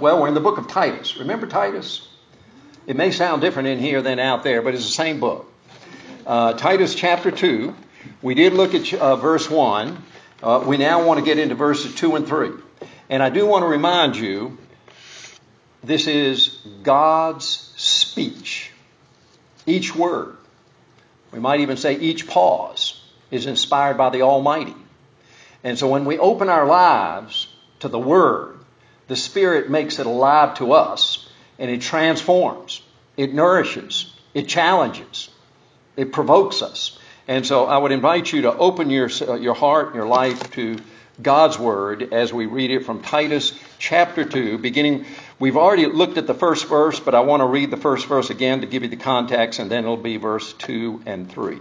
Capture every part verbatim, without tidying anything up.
Well, we're in the book of Titus. Remember Titus? It may sound different in here than out there, but it's the same book. Uh, Titus chapter two. We did look at uh, verse one. Uh, we now want to get into verses two and three. And I do want to remind you, this is God's speech. Each word, we might even say each pause, is inspired by the Almighty. And so when we open our lives to the Word, the Spirit makes it alive to us, and it transforms, it nourishes, it challenges, it provokes us. And so I would invite you to open your, uh, your heart and your life to God's Word as we read it from Titus chapter two, beginning. We've already looked at the first verse, but I want to read the first verse again to give you the context, and then it'll be verse two and three.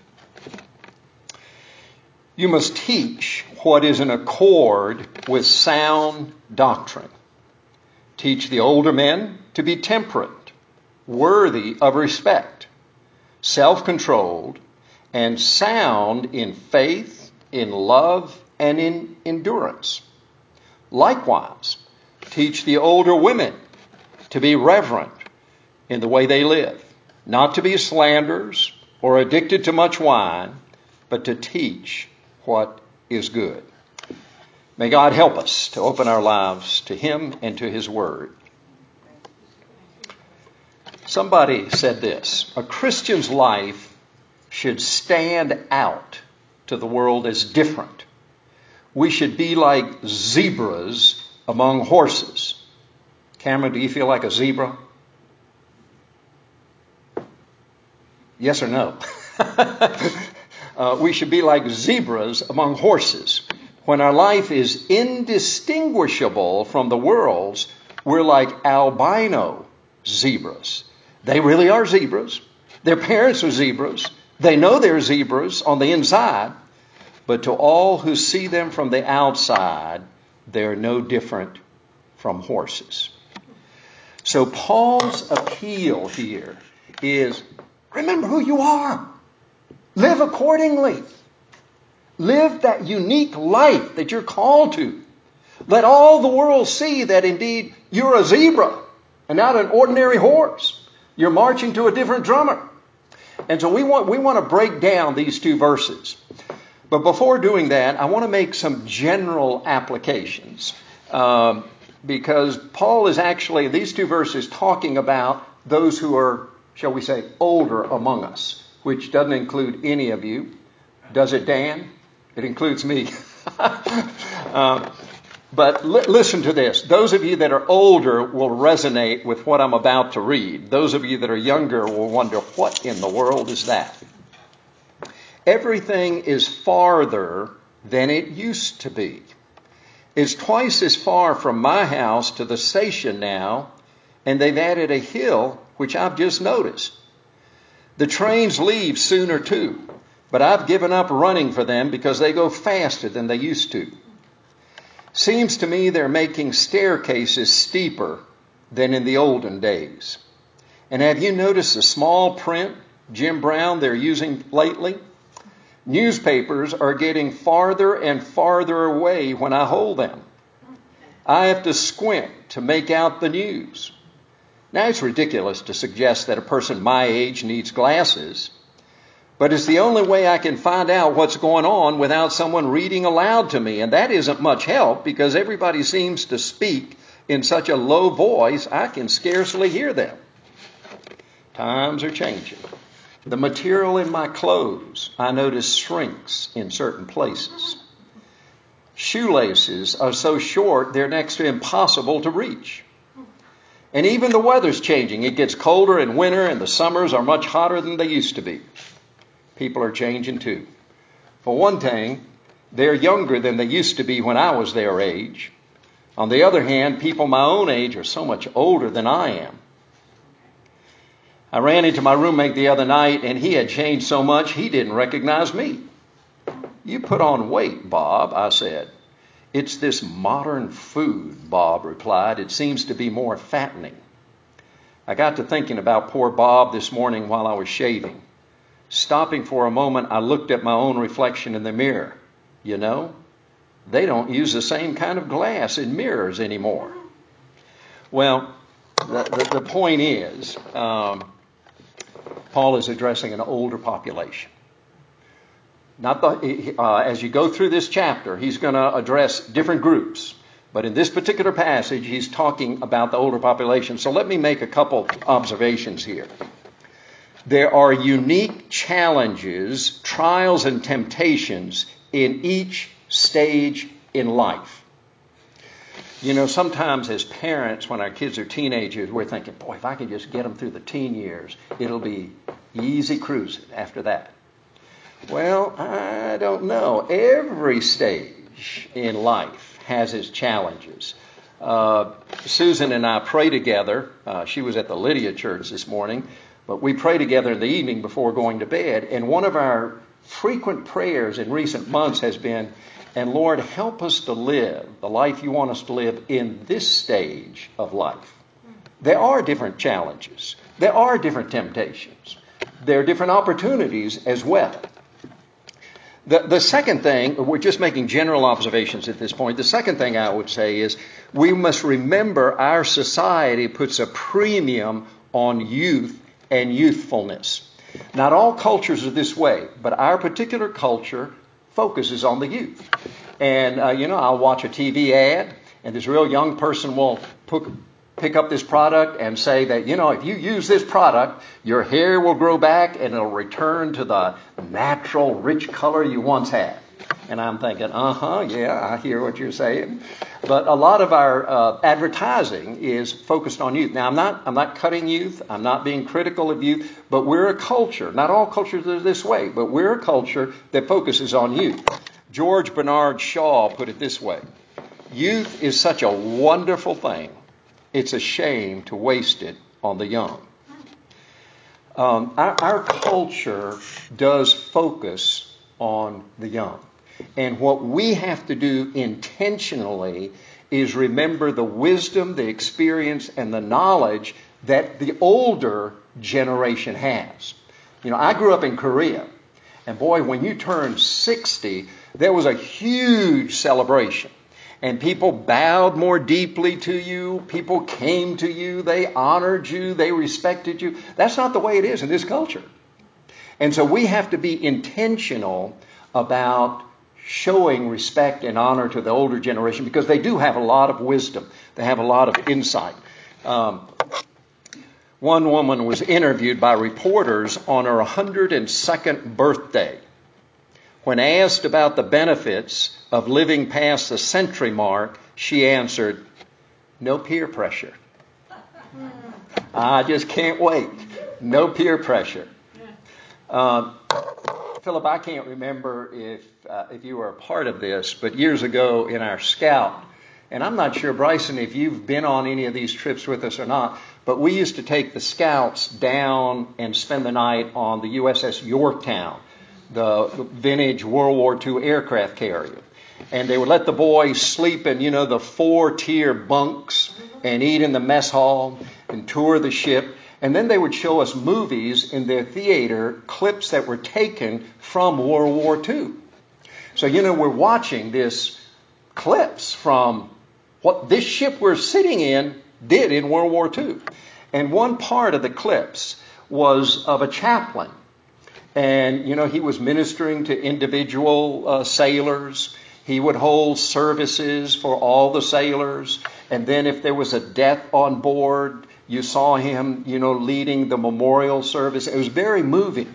You must teach what is in accord with sound doctrine. Teach the older men to be temperate, worthy of respect, self-controlled, and sound in faith, in love, and in endurance. Likewise, teach the older women to be reverent in the way they live, not to be slanderers or addicted to much wine, but to teach what is good. May God help us to open our lives to Him and to His Word. Somebody said this: a Christian's life should stand out to the world as different. We should be like zebras among horses. Cameron, do you feel like a zebra? Yes or no? uh, we should be like zebras among horses. When our life is indistinguishable from the world's, we're like albino zebras. They really are zebras. Their parents are zebras. They know they're zebras on the inside. But to all who see them from the outside, they're no different from horses. So Paul's appeal here is, remember who you are. Live accordingly. Live that unique life that you're called to. Let all the world see that indeed you're a zebra and not an ordinary horse. You're marching to a different drummer. And so we want, we want to break down these two verses. But before doing that, I want to make some general applications. Um, because Paul is actually, these two verses, talking about those who are, shall we say, older among us, which doesn't include any of you. Does it, Dan? It includes me. uh, but li- listen to this. Those of you that are older will resonate with what I'm about to read. Those of you that are younger will wonder, what in the world is that? Everything is farther than it used to be. It's twice as far from my house to the station now, and they've added a hill, which I've just noticed. The trains leave sooner too, but I've given up running for them because they go faster than they used to. Seems to me they're making staircases steeper than in the olden days. And have you noticed the small print, Jim Brown, they're using lately? Newspapers are getting farther and farther away when I hold them. I have to squint to make out the news. Now, it's ridiculous to suggest that a person my age needs glasses, but it's the only way I can find out what's going on without someone reading aloud to me. And that isn't much help because everybody seems to speak in such a low voice, I can scarcely hear them. Times are changing. The material in my clothes, I notice, shrinks in certain places. Shoelaces are so short, they're next to impossible to reach. And even the weather's changing. It gets colder in winter, and the summers are much hotter than they used to be. People are changing too. For one thing, they're younger than they used to be when I was their age. On the other hand, people my own age are so much older than I am. I ran into my roommate the other night, and he had changed so much he didn't recognize me. You put on weight, Bob, I said. It's this modern food, Bob replied. It seems to be more fattening. I got to thinking about poor Bob this morning while I was shaving. Stopping for a moment, I looked at my own reflection in the mirror. You know, they don't use the same kind of glass in mirrors anymore. Well, the, the, the point is, um, Paul is addressing an older population. Not the, uh, as you go through this chapter, he's going to address different groups. But in this particular passage, he's talking about the older population. So let me make a couple observations here. There are unique challenges, trials, and temptations in each stage in life. You know, sometimes as parents, when our kids are teenagers, we're thinking, boy, if I can just get them through the teen years, it'll be easy cruising after that. Well, I don't know. Every stage in life has its challenges. Uh, Susan and I pray together. Uh, she was at the Lydia Church this morning, but we pray together in the evening before going to bed. And one of our frequent prayers in recent months has been, and Lord, help us to live the life you want us to live in this stage of life. There are different challenges. There are different temptations. There are different opportunities as well. The, the second thing, we're just making general observations at this point. The second thing I would say is we must remember our society puts a premium on youth and youthfulness. Not all cultures are this way, but our particular culture focuses on the youth. And, uh, you know, I'll watch a T V ad, and this real young person will put, pick up this product and say that, you know, if you use this product, your hair will grow back and it'll return to the natural, rich color you once had. And I'm thinking, uh-huh, yeah, I hear what you're saying. But a lot of our uh, advertising is focused on youth. Now, I'm not, I'm not cutting youth. I'm not being critical of youth. But we're a culture. Not all cultures are this way, but we're a culture that focuses on youth. George Bernard Shaw put it this way. Youth is such a wonderful thing. It's a shame to waste it on the young. Um, our, our culture does focus on the young. And what we have to do intentionally is remember the wisdom, the experience, and the knowledge that the older generation has. You know, I grew up in Korea. And boy, when you turned sixty, there was a huge celebration. And people bowed more deeply to you. People came to you. They honored you. They respected you. That's not the way it is in this culture. And so we have to be intentional about showing respect and honor to the older generation because they do have a lot of wisdom. They have a lot of insight. Um, one woman was interviewed by reporters on her one hundred second birthday. When asked about the benefits of living past the century mark, she answered, no peer pressure. I just can't wait. No peer pressure. Um, Philip, I can't remember if uh, if you were a part of this, but years ago in our Scout, and I'm not sure, Bryson, if you've been on any of these trips with us or not, but we used to take the Scouts down and spend the night on the U S S Yorktown, the vintage World War Two aircraft carrier. And they would let the boys sleep in, you know, the four-tier bunks and eat in the mess hall and tour the ship. And then they would show us movies in their theater, clips that were taken from World War Two. So, you know, we're watching this clips from what this ship we're sitting in did in World War Two. And one part of the clips was of a chaplain. And, you know, he was ministering to individual uh, sailors. He would hold services for all the sailors. And then if there was a death on board, you saw him, you know, leading the memorial service. It was very moving.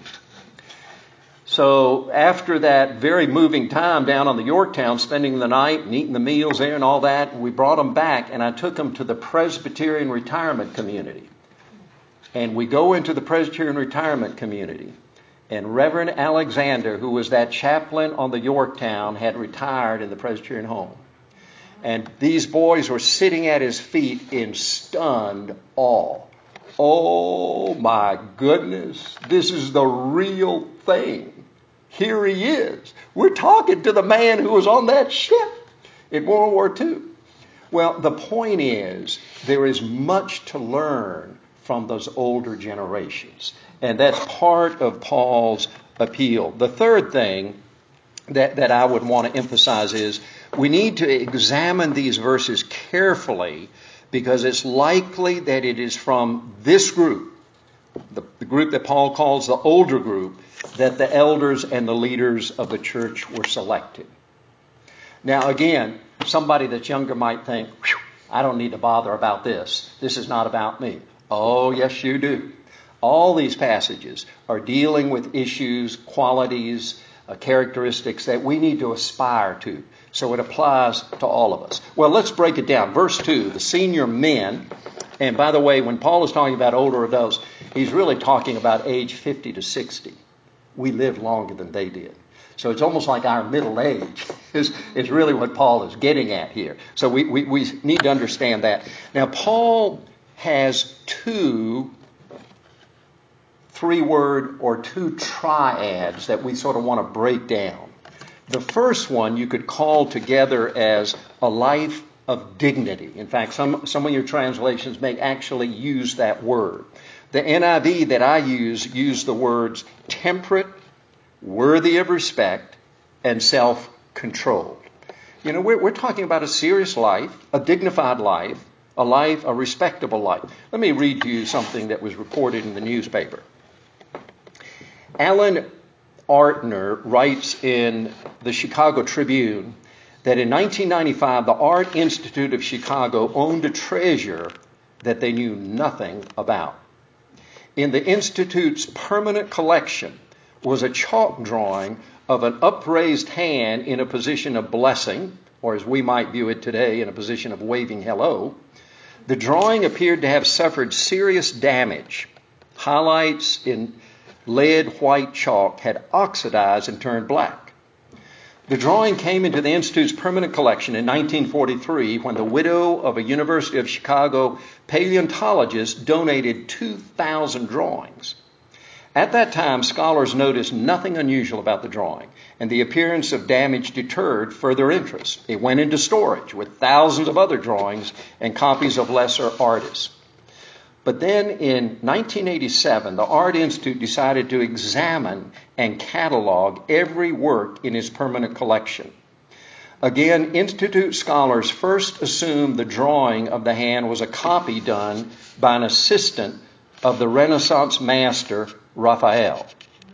So after that very moving time down on the Yorktown, spending the night and eating the meals there and all that, we brought him back and I took him to the Presbyterian retirement community. And we go into the Presbyterian retirement community. And Reverend Alexander, who was that chaplain on the Yorktown, had retired in the Presbyterian home. And these boys were sitting at his feet in stunned awe. Oh my goodness, this is the real thing. Here he is. We're talking to the man who was on that ship in World War Two. Well, the point is, there is much to learn from those older generations. And that's part of Paul's appeal. The third thing that, that I would want to emphasize is we need to examine these verses carefully because it's likely that it is from this group, the, the group that Paul calls the older group, that the elders and the leaders of the church were selected. Now again, somebody that's younger might think, I don't need to bother about this. This is not about me. Oh, yes, you do. All these passages are dealing with issues, qualities, uh, characteristics that we need to aspire to. So it applies to all of us. Well, let's break it down. Verse two, the senior men. And by the way, when Paul is talking about older adults, he's really talking about age fifty to sixty. We lived longer than they did. So it's almost like our middle age is, is really what Paul is getting at here. So we, we, we need to understand that. Now, Paul has two three-word or two triads that we sort of want to break down. The first one you could call together as a life of dignity. In fact, some, some of your translations may actually use that word. The N I V that I use, use the words temperate, worthy of respect, and self-controlled. You know, we're, we're talking about a serious life, a dignified life, a life, a respectable life. Let me read to you something that was reported in the newspaper. Alan Artner writes in the Chicago Tribune that in nineteen ninety-five, the Art Institute of Chicago owned a treasure that they knew nothing about. In the Institute's permanent collection was a chalk drawing of an upraised hand in a position of blessing, or as we might view it today, in a position of waving hello. The drawing appeared to have suffered serious damage. Highlights in lead white chalk had oxidized and turned black. The drawing came into the Institute's permanent collection in nineteen forty-three when the widow of a University of Chicago paleontologist donated two thousand drawings. At that time, scholars noticed nothing unusual about the drawing, and the appearance of damage deterred further interest. It went into storage with thousands of other drawings and copies of lesser artists. But then in nineteen eighty-seven, the Art Institute decided to examine and catalog every work in its permanent collection. Again, Institute scholars first assumed the drawing of the hand was a copy done by an assistant of the Renaissance master Raphael.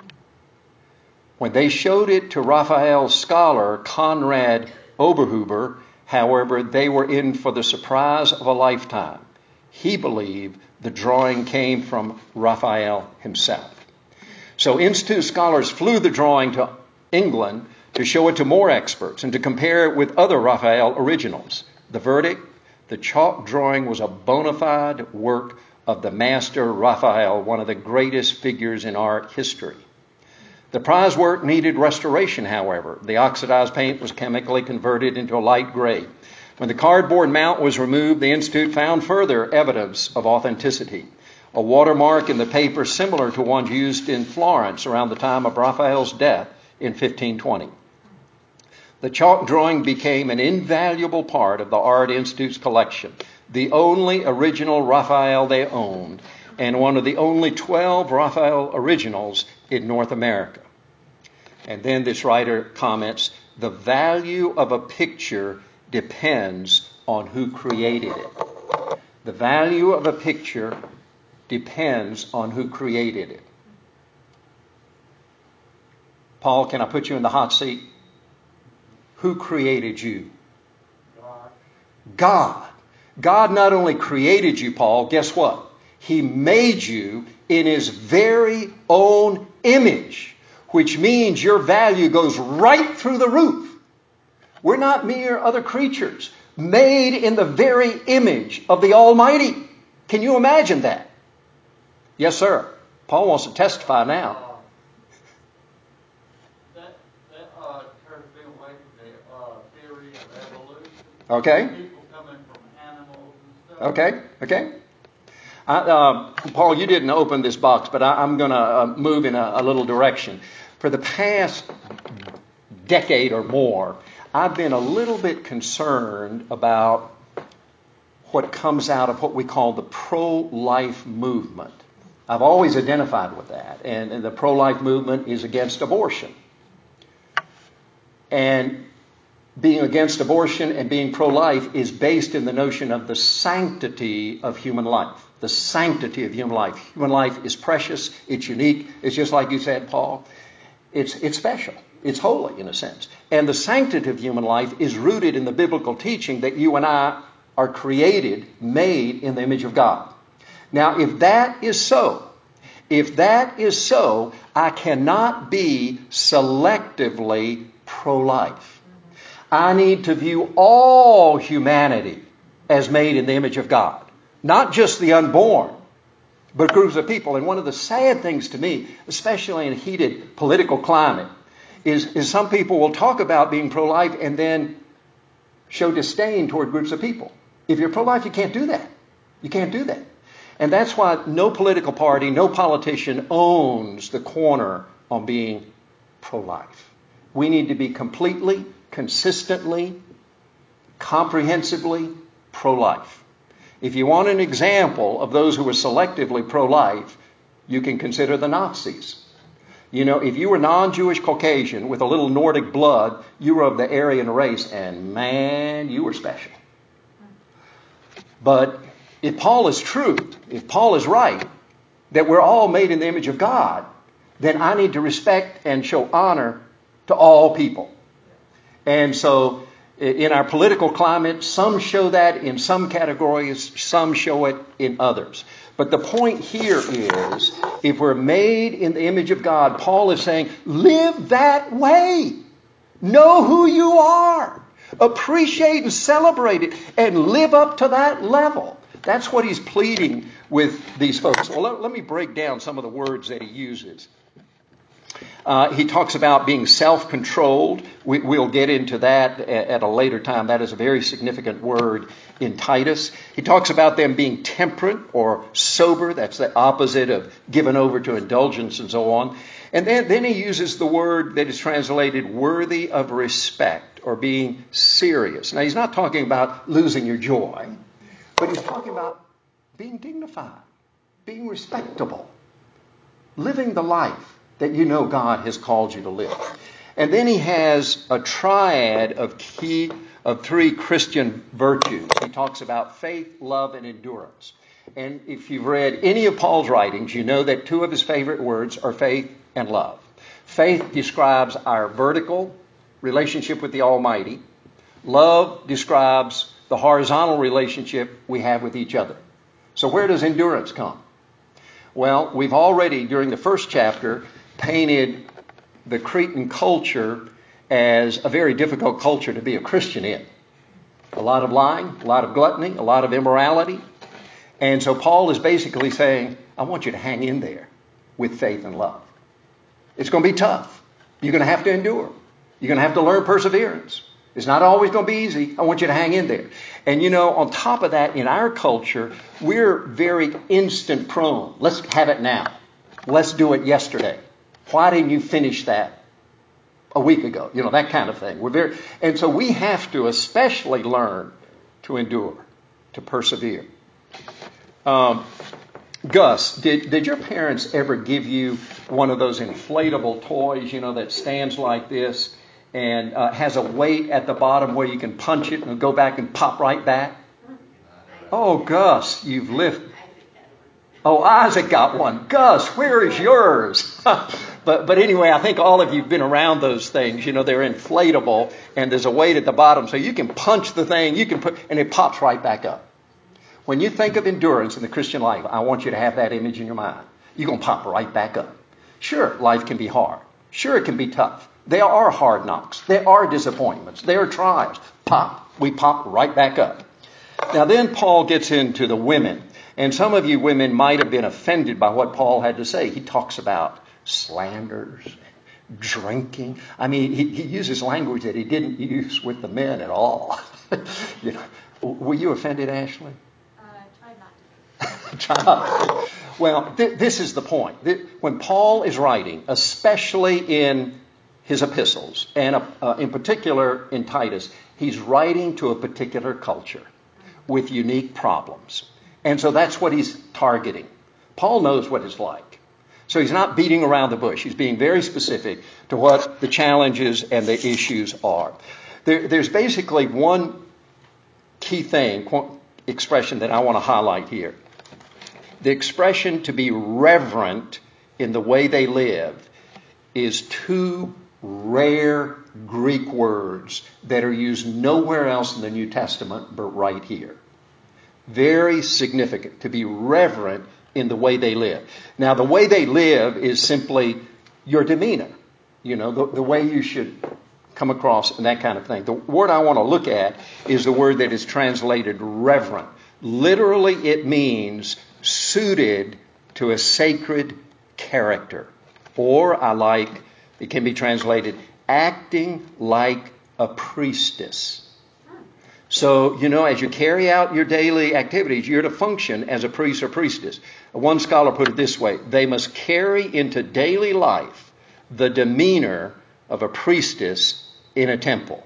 When they showed it to Raphael's scholar, Conrad Oberhuber, however, they were in for the surprise of a lifetime. He believed the drawing came from Raphael himself. So Institute scholars flew the drawing to England to show it to more experts and to compare it with other Raphael originals. The verdict, the chalk drawing was a bona fide work of the master Raphael, one of the greatest figures in art history. The prize work needed restoration, however. The oxidized paint was chemically converted into a light gray. When the cardboard mount was removed, the Institute found further evidence of authenticity. A watermark in the paper similar to one used in Florence around the time of Raphael's death in fifteen twenty. The chalk drawing became an invaluable part of the Art Institute's collection, the only original Raphael they owned, and one of the only twelve Raphael originals in North America. And then this writer comments, the value of a picture depends on who created it. The value of a picture depends on who created it. Paul, can I put you in the hot seat? Who created you? God. God. God not only created you, Paul, guess what? He made you in His very own image, which means your value goes right through the roof. We're not mere other creatures, made in the very image of the Almighty. Can you imagine that? Yes, sir. Paul wants to testify now. Uh, that that uh, turns me away from the uh, theory of evolution. Okay. People coming from animals and stuff. Okay. Okay. I, uh, Paul, you didn't open this box, but I, I'm going to uh, move in a, a little direction. For the past decade or more, I've been a little bit concerned about what comes out of what we call the pro-life movement. I've always identified with that, and, and the pro-life movement is against abortion. And being against abortion and being pro-life is based in the notion of the sanctity of human life. The sanctity of human life. Human life is precious. It's unique. It's just like you said, Paul. It's, it's special. It's holy in a sense. And the sanctity of human life is rooted in the biblical teaching that you and I are created, made in the image of God. Now, if that is so, if that is so, I cannot be selectively pro-life. I need to view all humanity as made in the image of God. Not just the unborn, but groups of people. And one of the sad things to me, especially in a heated political climate, is, is some people will talk about being pro-life and then show disdain toward groups of people. If you're pro-life, you can't do that. You can't do that. And that's why no political party, no politician owns the corner on being pro-life. We need to be completely, consistently, comprehensively pro-life. If you want an example of those who were selectively pro-life, you can consider the Nazis. You know, if you were non-Jewish Caucasian with a little Nordic blood, you were of the Aryan race, and man, you were special. But if Paul is true, if Paul is right, that we're all made in the image of God, then I need to respect and show honor to all people. And so in our political climate, some show that in some categories, some show it in others. But the point here is, if we're made in the image of God, Paul is saying, live that way. Know who you are. Appreciate and celebrate it and live up to that level. That's what he's pleading with these folks. Well, let, let me break down some of the words that he uses. Uh, he talks about being self-controlled. We, we'll get into that at, at a later time. That is a very significant word in Titus. He talks about them being temperate or sober. That's the opposite of given over to indulgence and so on. And then, then he uses the word that is translated worthy of respect or being serious. Now, he's not talking about losing your joy, but he's talking about being dignified, being respectable, living the life that you know God has called you to live. And then he has a triad of key, of three Christian virtues. He talks about faith, love, and endurance. And if you've read any of Paul's writings, you know that two of his favorite words are faith and love. Faith describes our vertical relationship with the Almighty. Love describes the horizontal relationship we have with each other. So where does endurance come? Well, we've already, during the first chapter, painted the Cretan culture as a very difficult culture to be a Christian in. A lot of lying, a lot of gluttony, a lot of immorality. And so Paul is basically saying, I want you to hang in there with faith and love. It's going to be tough. You're going to have to endure. You're going to have to learn perseverance. It's not always going to be easy. I want you to hang in there. And you know, on top of that, in our culture, we're very instant prone. Let's have it now. Let's do it yesterday. Why didn't you finish that a week ago? You know, that kind of thing. We're very, and so we have to especially learn to endure, to persevere. Um, Gus, did, did your parents ever give you one of those inflatable toys, you know, that stands like this and uh, has a weight at the bottom where you can punch it and go back and pop right back? Oh, Gus, you've lived. Oh, Isaac got one. Gus, where is yours? but but anyway, I think all of you have been around those things. You know, they're inflatable and there's a weight at the bottom. So you can punch the thing, you can put, and it pops right back up. When you think of endurance in the Christian life, I want you to have that image in your mind. You're going to pop right back up. Sure, life can be hard. Sure, it can be tough. There are hard knocks. There are disappointments. There are trials. Pop. We pop right back up. Now then Paul gets into the women. And some of you women might have been offended by what Paul had to say. He talks about slanders, drinking. I mean, he, he uses language that he didn't use with the men at all. You know, were you offended, Ashley? Well, th- this is the point. When Paul is writing, especially in his epistles, and uh, in particular in Titus, he's writing to a particular culture with unique problems. And so that's what he's targeting. Paul knows what it's like. So he's not beating around the bush. He's being very specific to what the challenges and the issues are. There, there's basically one key thing, expression that I want to highlight here. The expression to be reverent in the way they live is two rare Greek words that are used nowhere else in the New Testament but right here. Very significant, to be reverent in the way they live. Now, the way they live is simply your demeanor, you know, the, the way you should come across and that kind of thing. The word I want to look at is the word that is translated reverent. Literally, it means suited to a sacred character. Or I like, it can be translated acting like a priestess. So, you know, as you carry out your daily activities, you're to function as a priest or priestess. One scholar put it this way: they must carry into daily life the demeanor of a priestess in a temple.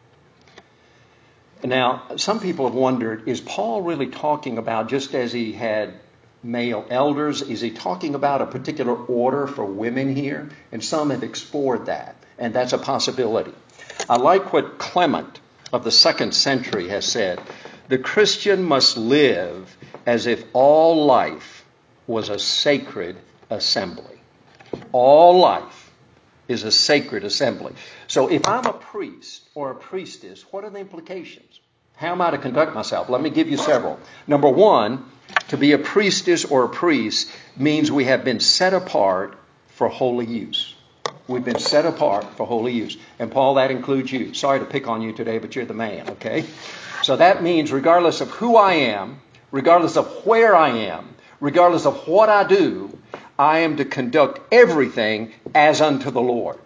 Now, some people have wondered, is Paul really talking about, just as he had male elders, is he talking about a particular order for women here? And some have explored that, and that's a possibility. I like what Clement of the second century has said. The Christian must live as if all life was a sacred assembly. All life is a sacred assembly. So if I'm a priest or a priestess, what are the implications? How am I to conduct myself? Let me give you several. Number one, to be a priestess or a priest means we have been set apart for holy use. We've been set apart for holy use. And Paul, that includes you. Sorry to pick on you today, but you're the man, okay? So that means regardless of who I am, regardless of where I am, regardless of what I do, I am to conduct everything as unto the Lord.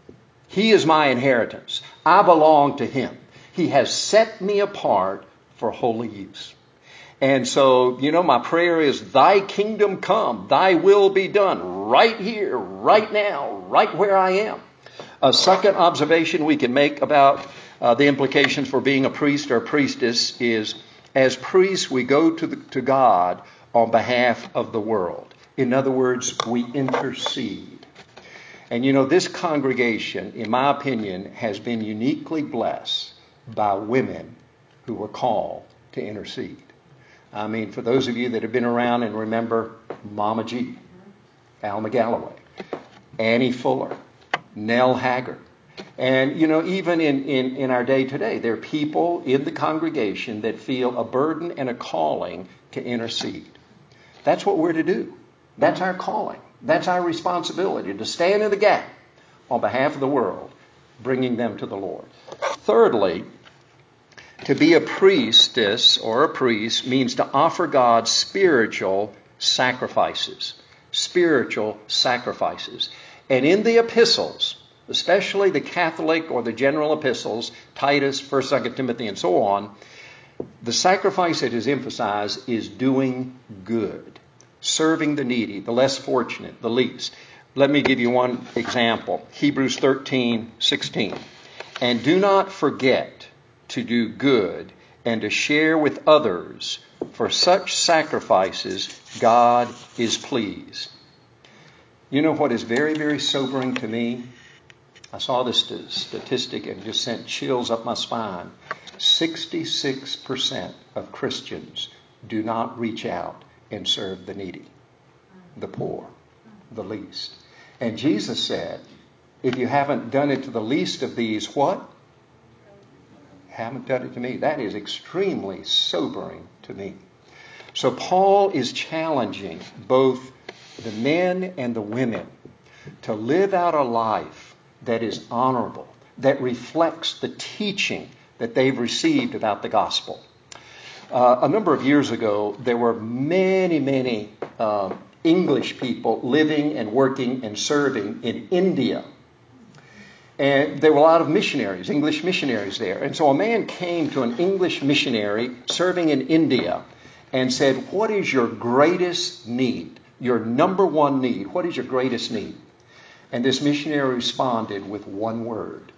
He is my inheritance. I belong to Him. He has set me apart for holy use. And so, you know, my prayer is, thy kingdom come, thy will be done right here, right now, right where I am. A second observation we can make about uh, the implications for being a priest or a priestess is, as priests, we go to, the, to God on behalf of the world. In other words, we intercede. And you know, this congregation, in my opinion, has been uniquely blessed by women who were called to intercede. I mean, for those of you that have been around and remember Mama G, Alma Galloway, Annie Fuller, Nell Haggard. And, you know, even in, in, in our day today, there are people in the congregation that feel a burden and a calling to intercede. That's what we're to do. That's our calling. That's our responsibility, to stand in the gap on behalf of the world, bringing them to the Lord. Thirdly, to be a priestess or a priest means to offer God spiritual sacrifices. Spiritual sacrifices. And in the epistles, especially the Catholic or the general epistles, Titus, First, Second Timothy, and so on, the sacrifice that is emphasized is doing good, serving the needy, the less fortunate, the least. Let me give you one example. Hebrews thirteen sixteen. And do not forget to do good and to share with others, for such sacrifices God is pleased. You know what is very, very sobering to me? I saw this statistic and just sent chills up my spine. sixty-six percent of Christians do not reach out and serve the needy, the poor, the least. And Jesus said, if you haven't done it to the least of these, what? Haven't done it to me. That is extremely sobering to me. So Paul is challenging both the men and the women to live out a life that is honorable, that reflects the teaching that they've received about the gospel. Uh, a number of years ago, there were many, many uh, English people living and working and serving in India. And there were a lot of missionaries, English missionaries there. And so a man came to an English missionary serving in India and said, what is your greatest need? Your number one need? What is your greatest need? And this missionary responded with one word.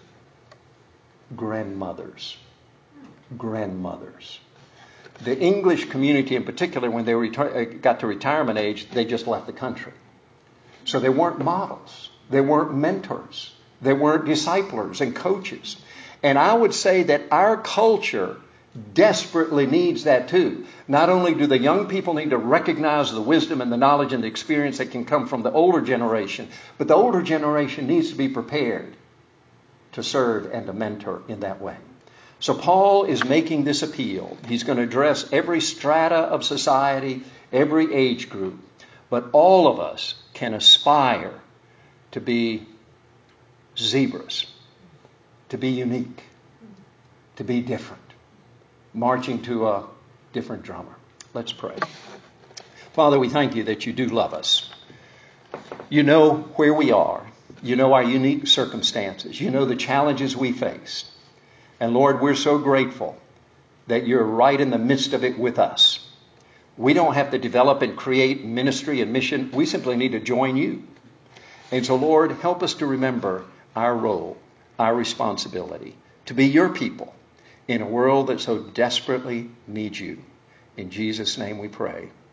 Grandmothers. Grandmothers. The English community in particular, when they reti- got to retirement age, they just left the country. So they weren't models. They weren't mentors. They weren't disciplers and coaches. And I would say that our culture desperately needs that too. Not only do the young people need to recognize the wisdom and the knowledge and the experience that can come from the older generation, but the older generation needs to be prepared to serve and to mentor in that way. So Paul is making this appeal. He's going to address every strata of society, every age group, but all of us can aspire to be zebras, to be unique, to be different, marching to a different drummer. Let's pray. Father, we thank you that you do love us. You know where we are. You know our unique circumstances. You know the challenges we face. And Lord, we're so grateful that you're right in the midst of it with us. We don't have to develop and create ministry and mission. We simply need to join you. And so, Lord, help us to remember our role, our responsibility to be your people in a world that so desperately needs you. In Jesus' name we pray.